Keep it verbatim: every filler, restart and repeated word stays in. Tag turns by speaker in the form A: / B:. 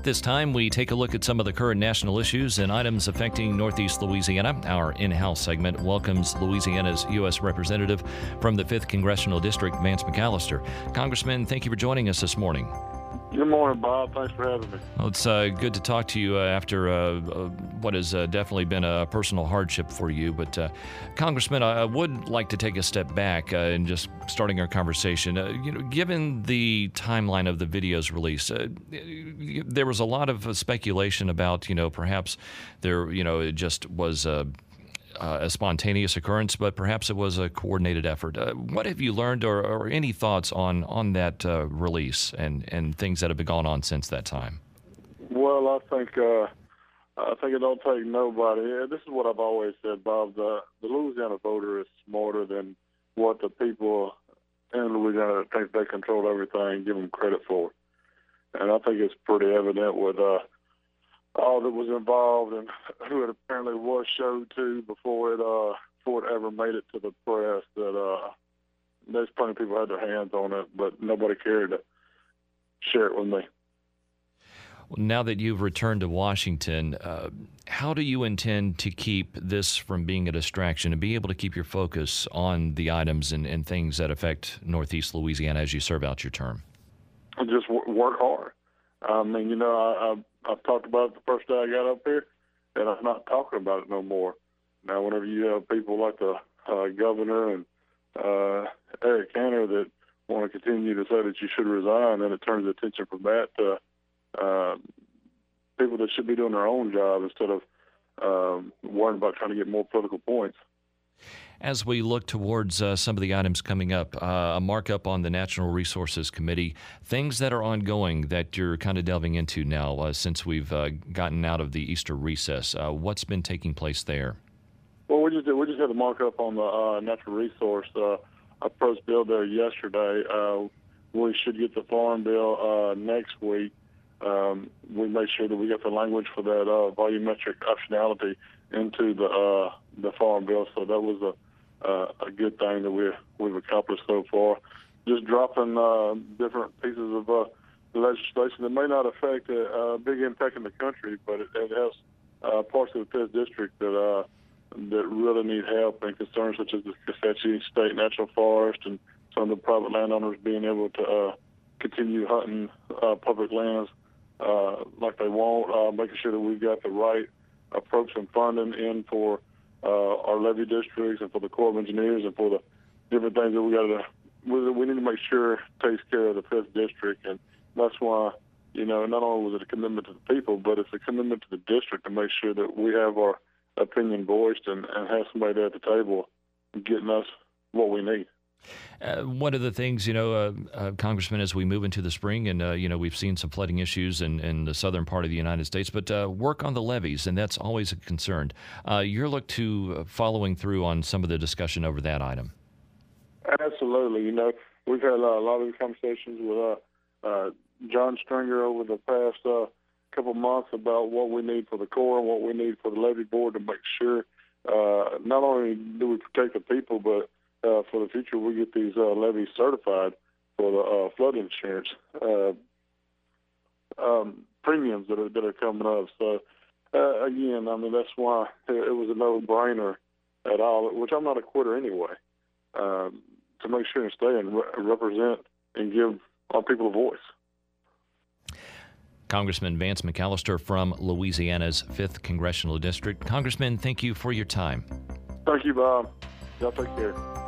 A: This time, we take a look at some of the current national issues and items affecting Northeast Louisiana. Our in-house segment welcomes Louisiana's U S Representative from the fifth Congressional District, Vance McAllister. Congressman, thank you for joining us this morning.
B: Good morning, Bob. Thanks for having me.
A: Well, it's uh, good to talk to you uh, after uh, uh, what has uh, definitely been a personal hardship for you. But, uh, Congressman, I would like to take a step back uh, and just starting our conversation. Uh, you know, given the timeline of the video's release, uh, there was a lot of uh, speculation about, you know, perhaps there, you know, it just was Uh, Uh, a spontaneous occurrence, but perhaps it was a coordinated effort. Uh, what have you learned, or, or any thoughts on on that uh, release and, and things that have gone on since that time?
B: Well, I think uh, I think it don't take nobody. This is what I've always said, Bob. The, the Louisiana voter is smarter than what the people in Louisiana that think they control everything give them credit for. And I think it's pretty evident with uh, all that was involved and who it apparently was showed to before it uh before it ever made it to the press that uh there's plenty of people who had their hands on it, but nobody cared to share it with me.
A: Well, now that you've returned to Washington, uh, how do you intend to keep this from being a distraction and be able to keep your focus on the items and, and things that affect Northeast Louisiana as you serve out your term?
B: Just w- work hard. I mean, you know, I, I I've talked about it the first day I got up here, and I'm not talking about it no more. Now, whenever you have people like the uh, governor and uh, Eric Cantor that want to continue to say that you should resign, then it turns attention from that to uh, people that should be doing their own job instead of um, worrying about trying to get more political points.
A: As we look towards uh, some of the items coming up, uh, a markup on the Natural Resources Committee, things that are ongoing that you're kind of delving into now uh, since we've uh, gotten out of the Easter recess, uh, what's been taking place there?
B: Well, we just did, we just had a markup on the uh, natural resource. Uh, I proposed bill there yesterday. Uh, we should get the farm bill uh, next week. Um, we made sure that we got the language for that uh, volumetric optionality into the uh, the farm bill, so that was a Uh, a good thing that we're, we've accomplished so far. Just dropping uh, different pieces of uh, legislation that may not affect a, a big impact in the country, but it, it has uh, parts of the fifth District that uh, that really need help and concerns such as the Kisatchie State Natural Forest and some of the private landowners being able to uh, continue hunting uh, public lands uh, like they want, uh, making sure that we've got the right approach and funding in for Uh, our levee districts and for the Corps of Engineers and for the different things that we got to, we, we need to make sure takes care of the fifth District. And that's why, you know, not only was it a commitment to the people, but it's a commitment to the district to make sure that we have our opinion voiced and, and have somebody there at the table getting us what we need.
A: Uh, one of the things, you know, uh, uh, Congressman, as we move into the spring, and, uh, you know, we've seen some flooding issues in, in the southern part of the United States, but uh, work on the levees, and that's always a concern. Uh, you're looked to uh, following through on some of the discussion over that item.
B: Absolutely. You know, we've had uh, a lot of conversations with uh, uh, John Stringer over the past uh, couple months about what we need for the Corps and what we need for the levee board to make sure uh, not only do we protect the people, but Uh, for the future, we get these uh, levees certified for the uh, flood insurance uh, um, premiums that are that are coming up. So uh, again, I mean that's why it was a no-brainer at all. Which I'm not a quitter anyway. Um, to make sure and stay and re- represent and give our people a voice.
A: Congressman Vance McAllister from Louisiana's fifth Congressional District. Congressman, thank you for your time.
B: Thank you, Bob. Y'all take care.